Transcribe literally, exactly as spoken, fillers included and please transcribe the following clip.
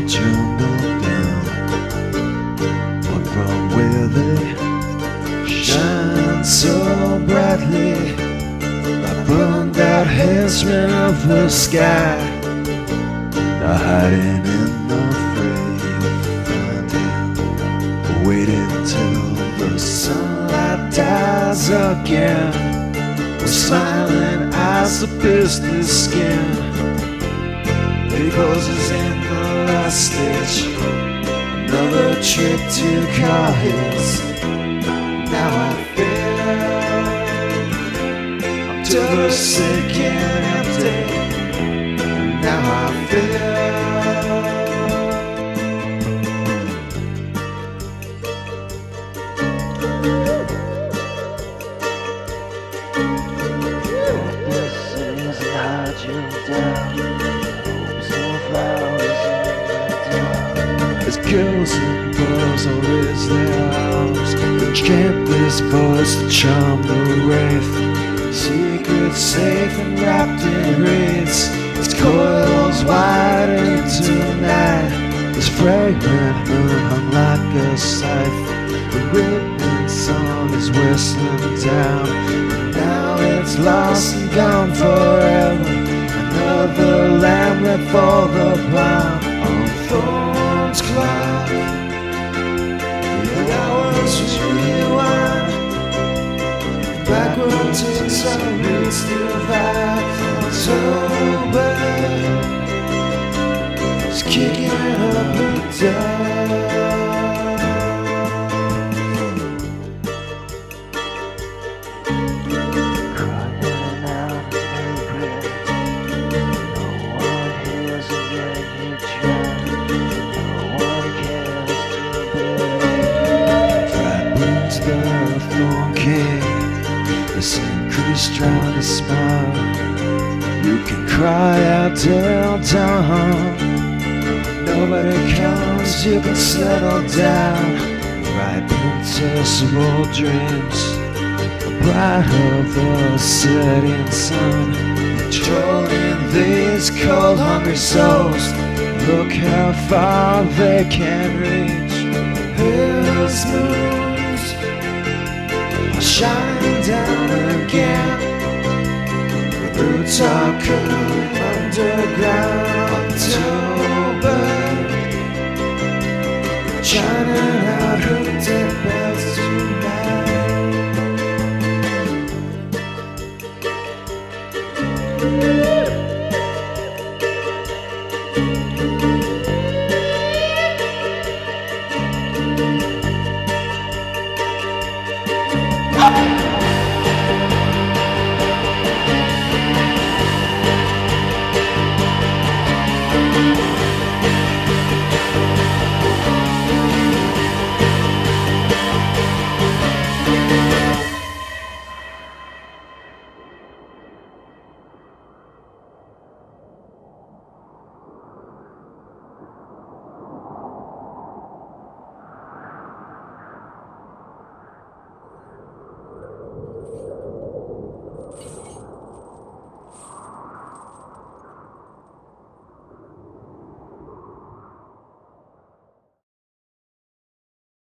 jungle down. One from where they shine so brightly, like burned out henchmen of the sky. Now hiding in the frame, find him, waiting till the sunlight dies again, with smiling eyes, the business skin. He closes in the last stitch, another trick to call his. Now I feel I'm too sick and empty. Now I feel this city's hide you down. As girls and boys or is their arms, enchant this voice to charm the wraith. Secret safe and wrapped in wreaths, its coils wide into night. This fragrant moon hung like a scythe, the rhythmic song is whistling down. And now it's lost and gone forever, another lamb left for the plow. On thorns cloud, the hours just rewind, backward to some roots divide. October is kicking up the dark. Crying out in prayer, no one hears and yet you try. No one cares to believe. Pride burns the thorn king, the sun crease trying to smile. You can cry out till dawn, nobody comes, you can settle down. Ripe impossible dreams, the bright of the setting sun, controlling these cold hungry souls. Look how far they can reach. His moons are shining down again, the roots are curling underground. October, China